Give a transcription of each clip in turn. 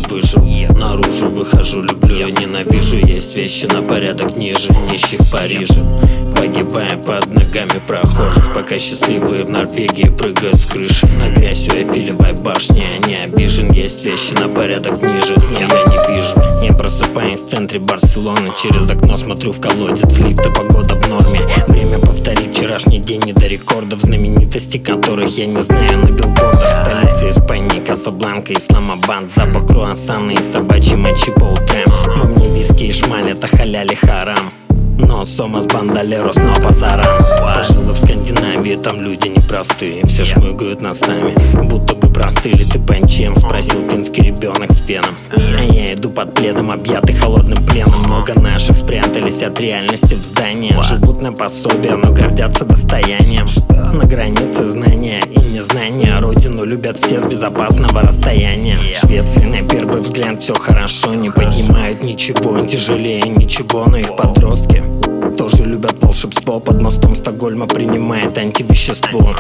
выжил. Наружу выхожу, люблю и ненавижу. Есть вещи на порядок ниже нищих Парижа. Погибаем под ногами прохожих, пока счастливые в Норвегии прыгают с крыши. На грязь у Эйфелевой башни я не обижен. Есть вещи на порядок ниже, но я не вижу. Я просыпаюсь в центре Барселоны. Через окно смотрю в колодец лифта, погода в норме. Время повторить вчерашний день, не до рекордов, знаменитости которых я не знаю на билбордах. Столица Испании, Касабланка, Исламабад. Запах круассана и собачьей мочи по утрам. Во мне виски и шмаль, это халяль и харам. Но сомас бандалерос, но пасарам. Пожила в Скандинавии, там люди непростые. Все шмыгают носами, будто бы простыли. Ты панчем? Спросил финский ребенок с пеном. А я иду под пледом, объятый холодным пленом. Много наших спрятались от реальности в зданиях. Живут на пособие, но гордятся достоянием. На границе знания и незнания. Родину любят все с безопасного расстояния. В Швеции на первый взгляд все хорошо. Не поднимают ничего, тяжелее ничего. Но их подростки тоже любят волшебство. Под мостом Стокгольма принимает антивещество.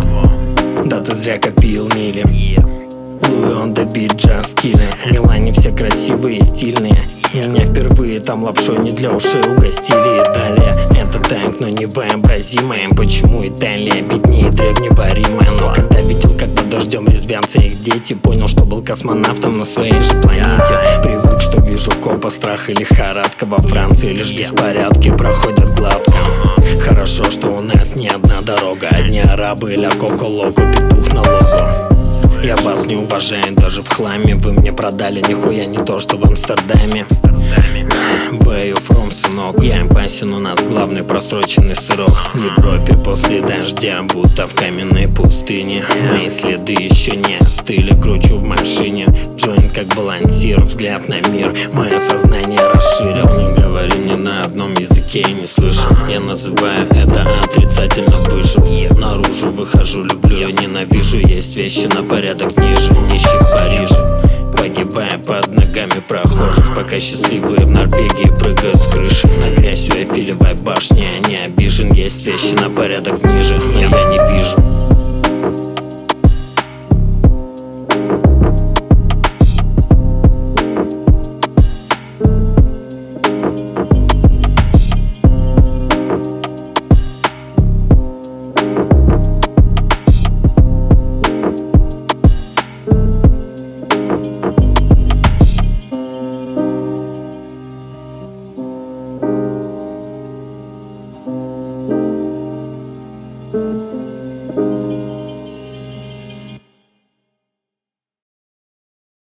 Да ты зря копил мили. Луи on the beat, just killing. В Милане все красивые и стильные. Меня впервые там лапшой не для ушей угостили. И далее это танк, но невообразимое. Почему Италия беднее древнего Рима? Но когда видел, как под дождем резвятся их дети, понял, что был космонавтом на своей же планете. Привык, что вижу копа, страх и лихорадка. Во Франции лишь беспорядки проходят гладко. Хорошо, что у нас не одна дорога. Одни арабы, ля коко-локо, петух на лого. Я вас не уважаю даже в хламе. Вы мне продали нихуя не то, что в Амстердаме. Where you from, сынок? Я опасен, у нас главный просроченный сырок. В Европе после дождя, будто в каменной пустыне. Мои следы еще не остыли, кручу в машине. Джойнт как балансир, взгляд на мир. Мое сознание расширил. Не говори мне на одном языке, я не слышу. Я называю это отрицательно выжил. Наружу выхожу, люблю и ненавижу. Есть вещи на порядок ниже нищих Парижа. Погибая под ногами прохожих, пока счастливые в Норвегии прыгают